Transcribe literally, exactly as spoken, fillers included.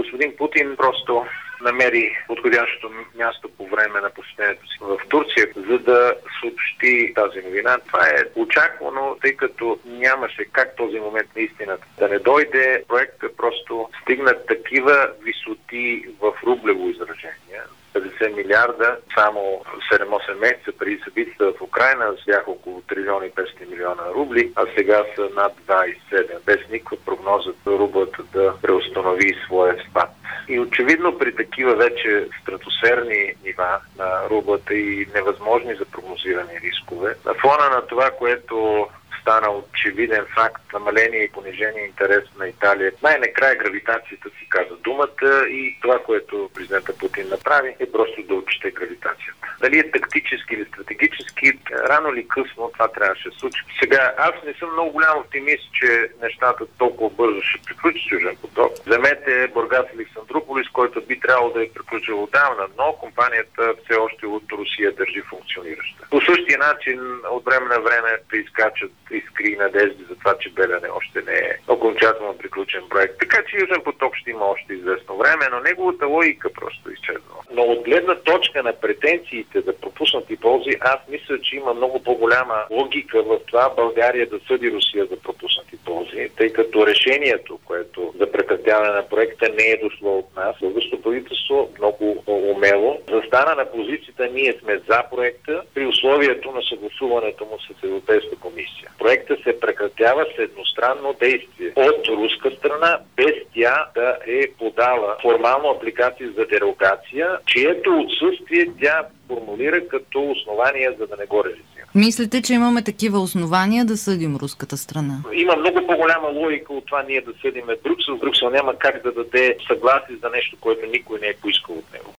господин Путин просто намери подходящото място по време на посещението си в Турция, за да съобщи тази новина. Това е очаквано, тъй като нямаше как този момент наистина да не дойде. Проектът просто стигна такива висоти в рублево изражение. петдесет милиарда, само седем-осем месеца преди събитията в Украйна бяха около трилион и петстотин милиона рубли, а сега са над двадесет и седем, без никаква прогноза рублата да преустанови своя спад. И очевидно при такива вече стратосферни нива на рублата и невъзможни за прогнозиране рискове, на фона на това, което стана очевиден факт, намаление и понижение интерес на Италия. Най-накрая гравитацията си каза думата и това, което президента Путин направи, е просто да отчете гравитацията. Дали е тактически или стратегически, рано или късно това трябваше да се случи. Сега, аз не съм много голям оптимист, че нещата толкова бързо ще приключи с Южен поток. Вземете Бургас Александруполис, който би трябвало да е приключил отдавна, но компанията все още от Русия държи функционираща. По същия начин, от време на време преизкачат искри и надежди за това, че Белене още не е окончателно приключен проект. Така че Южен поток ще има още известно време, но неговата логика просто изчезва. Но от гледна точка на претенциите за пропуснати ползи, аз мисля, че има много по-голяма логика в това България да съди Русия за пропуснати ползи, тъй като решението, което за прекратяване на проекта не е дошло от нас. Българското правителство много умело застана на позицията ние сме за проекта при условието на съгласуването му с Европейската комисия. Проектът се прекратява с едностранно действие от руска страна, без тя да е подала формално апликация за дерогация, чието отсъствие тя формулира като основание, за да не го реализира. Мислите, че имаме такива основания да съдим руската страна? Има много по-голяма логика от това ние да съдиме Брюксел. Брюксел няма как да даде съгласие за нещо, което никой не е поискал от него.